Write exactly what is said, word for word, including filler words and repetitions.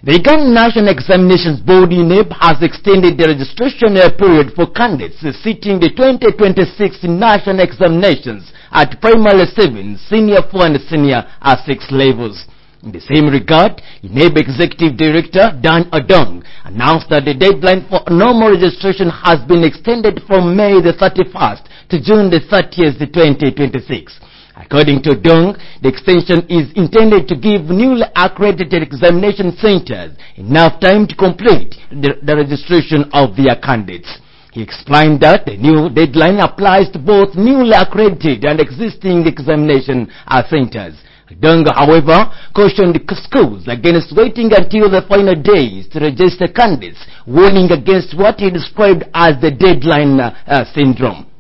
The Uganda National Examinations Board (U N E B) has extended the registration period for candidates sitting the twenty twenty-six national examinations at primary seven, senior four and senior six levels. In the same regard, U N E B Executive Director Dan Odong announced that the deadline for normal registration has been extended from May the thirty-first to June the thirtieth, twenty twenty-six. According to Odong, the extension is intended to give newly accredited examination centers enough time to complete the, the registration of their candidates. He explained that the new deadline applies to both newly accredited and existing examination centers. Odong, however, cautioned schools against waiting until the final days to register candidates, warning against what he described as the deadline uh, syndrome.